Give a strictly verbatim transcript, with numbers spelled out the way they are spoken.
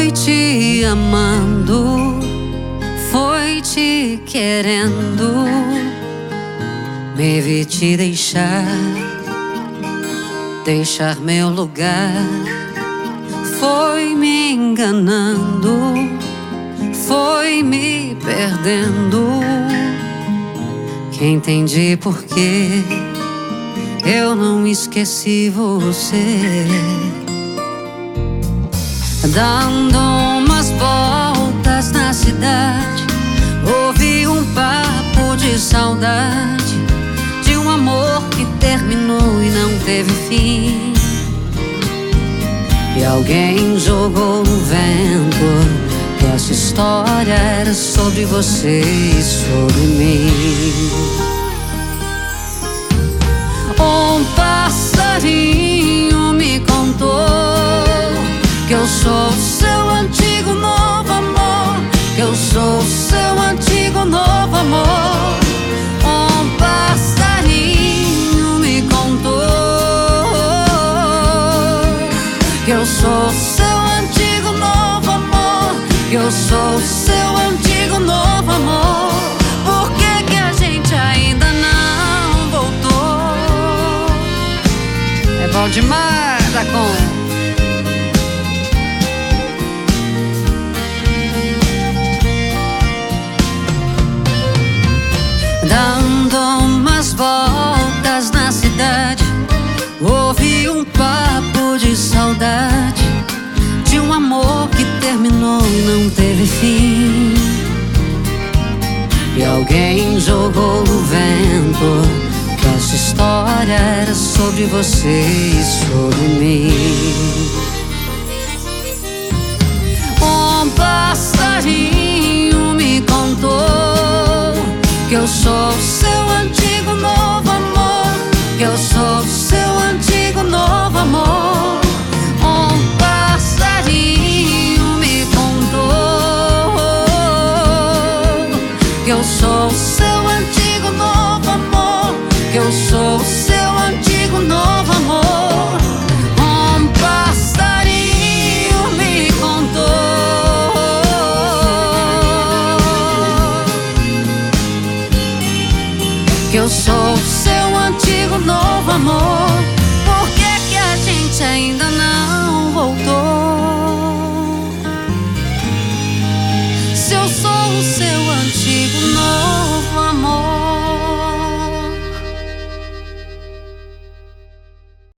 Foi te amando, foi te querendo, me vi te deixar, deixar meu lugar. Foi me enganando, foi me perdendo, que entendi porque eu não esqueci você. Dando umas voltas na cidade, ouvi um papo de saudade, de um amor que terminou e não teve fim. E alguém jogou no vento que essa história era sobre você e sobre mim. Um passarinho me contou que eu sou seu antigo novo amor, que eu sou seu antigo novo amor. Um passarinho me contou que eu sou seu antigo novo amor, que eu sou seu antigo novo amor. Por que que a gente ainda não voltou? É bom demais, da conta. Dando umas voltas na cidade, ouvi um papo de saudade, de um amor que terminou e não teve fim. E alguém jogou no vento que essa história era sobre você e sobre mim. Um passarinho me contou que eu sou seu antigo novo amor, que eu sou seu antigo novo amor. Um passarinho me contou que eu sou seu antigo novo amor, que eu sou seu antigo novo amor. Um passarinho me contou que eu sou seu antigo novo amor. Por que que a gente ainda não voltou? Se eu sou